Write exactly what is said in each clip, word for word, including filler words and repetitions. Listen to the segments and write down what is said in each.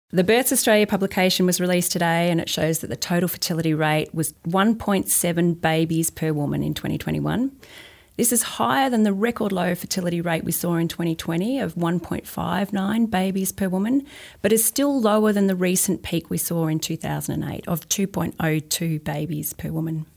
The Births Australia publication was released today, and it shows that the total fertility rate was one point seven babies per woman in twenty twenty-one. This is higher than the record low fertility rate we saw in twenty twenty of one point five nine babies per woman, but is still lower than the recent peak we saw in two thousand eight of two point oh two babies per woman.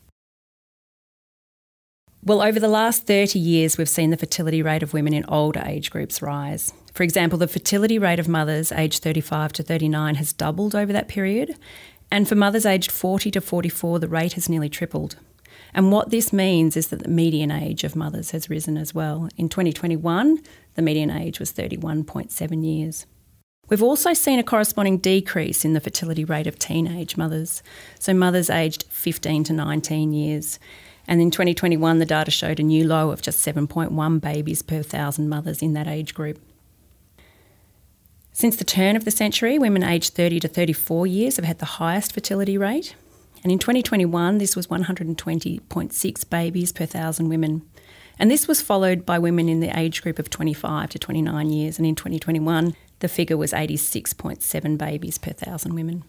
Well, over the last thirty years, we've seen the fertility rate of women in older age groups rise. For example, the fertility rate of mothers aged thirty-five to thirty-nine has doubled over that period, and for mothers aged forty to forty-four, the rate has nearly tripled. And what this means is that the median age of mothers has risen as well. In twenty twenty-one, the median age was thirty-one point seven years. We've also seen a corresponding decrease in the fertility rate of teenage mothers, so mothers aged fifteen to nineteen years. And in twenty twenty-one, the data showed a new low of just seven point one babies per thousand mothers in that age group. Since the turn of the century, women aged thirty to thirty-four years have had the highest fertility rate. And in twenty twenty-one, this was one hundred twenty point six babies per thousand women. And this was followed by women in the age group of twenty-five to twenty-nine years. And in twenty twenty-one, the figure was eighty-six point seven babies per thousand women.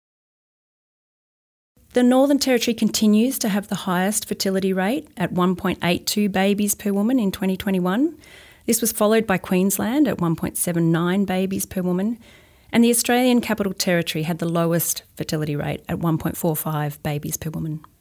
The Northern Territory continues to have the highest fertility rate at one point eight two babies per woman in twenty twenty-one. This was followed by Queensland at one point seven nine babies per woman, and the Australian Capital Territory had the lowest fertility rate at one point four five babies per woman.